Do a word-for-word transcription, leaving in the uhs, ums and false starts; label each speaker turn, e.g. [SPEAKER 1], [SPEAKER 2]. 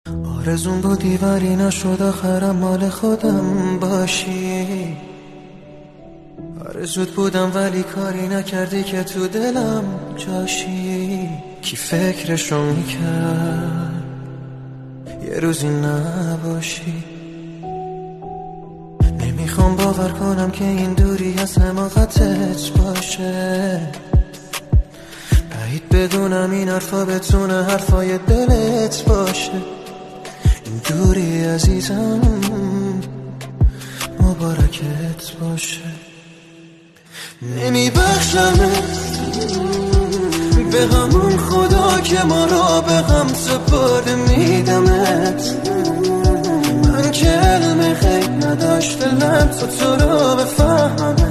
[SPEAKER 1] آرزون بود دیواری نشد آخرم مال خودم باشی. آرزوت بودم ولی کاری نکردی که تو دلم جاشی. کی فکرشو میکرد یه روزی نباشی. نمیخوام باور کنم که این دوری از حماقتت باشه. بعید بدونم این حرفا بتونه حرفای دلت باشه. این دوری عزیزم مبارکت باشه. نمیبخشمت به همون خدا که ما را به هم سپرده. میدمت من که علم غیب نداشت دلم تو تو رو بفهمم.